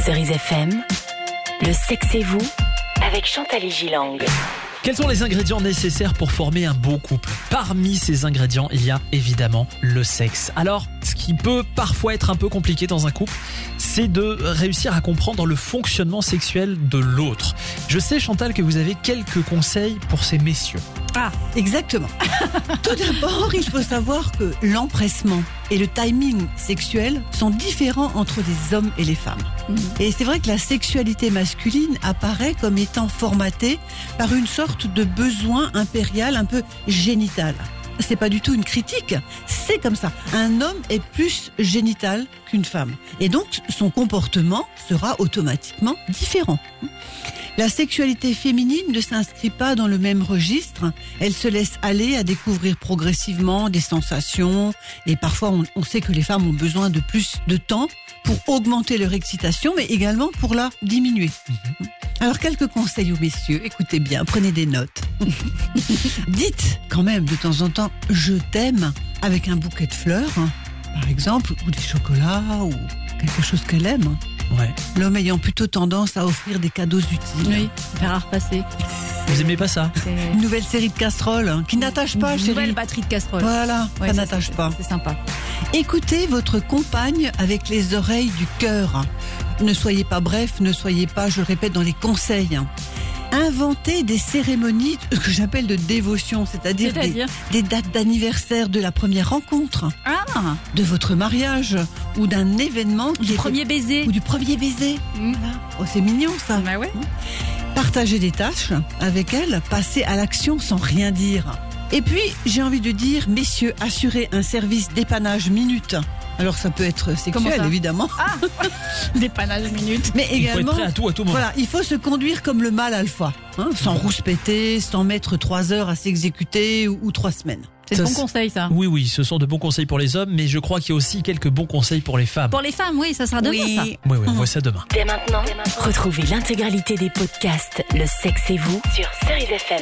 Cerise FM, le sexe et vous, avec Chantal Gilang. Quels sont les ingrédients nécessaires pour former un beau couple ? Parmi ces ingrédients, il y a évidemment le sexe. Alors, ce qui peut parfois être un peu compliqué dans un couple, c'est de réussir à comprendre le fonctionnement sexuel de l'autre. Je sais, Chantal, que vous avez quelques conseils pour ces messieurs. Ah, exactement. Tout d'abord, il faut savoir que l'empressement et le timing sexuel sont différents entre les hommes et les femmes. Et c'est vrai que la sexualité masculine apparaît comme étant formatée par une sorte de besoin impérial un peu génital. C'est pas du tout une critique, c'est comme ça. Un homme est plus génital qu'une femme. Et donc, son comportement sera automatiquement différent. La sexualité féminine ne s'inscrit pas dans le même registre. Elle se laisse aller à découvrir progressivement des sensations. Et parfois, on sait que les femmes ont besoin de plus de temps pour augmenter leur excitation, mais également pour la diminuer. Alors, quelques conseils aux messieurs. Écoutez bien, prenez des notes. Dites quand même de temps en temps « je t'aime » avec un bouquet de fleurs, par exemple, ou des chocolats, ou quelque chose qu'elle aime. Ouais. L'homme ayant plutôt tendance à offrir des cadeaux utiles. Oui, faire à repasser. Vous aimez pas ça ? Une nouvelle série de casseroles qui n'attache pas, Une chérie. nouvelle batterie de casseroles. Voilà, Ouais, ça ça, n'attache pas. C'est sympa. Écoutez votre compagne avec les oreilles du cœur. Ne soyez pas bref, ne soyez pas, je le répète, dans les conseils. Inventez des cérémonies que j'appelle de dévotion, c'est-à-dire des dates d'anniversaire de la première rencontre, Ah, de votre mariage ou d'un événement du premier baiser. ou du premier baiser. Voilà. Oh, c'est mignon ça. Bah ouais. Partagez des tâches avec elle, passez à l'action sans rien dire. Et puis, j'ai envie de dire, messieurs, assurez un service dépannage minute. Alors ça peut être Comment sexuel ça évidemment, Dépannage minute. mais Il faut être également, prêt à tout moment. voilà, il faut se conduire comme le mâle alpha, sans rouspéter, sans mettre 3 heures à s'exécuter ou 3 semaines. C'est Ça, de bon conseil, ça. Oui, ce sont de bons conseils pour les hommes, mais je crois qu'il y a aussi quelques bons conseils pour les femmes. Pour les femmes, oui, ça sera demain, ça. Oui, on voit ça demain. Dès maintenant, retrouvez l'intégralité des podcasts Le sexe et vous sur Cerise FM.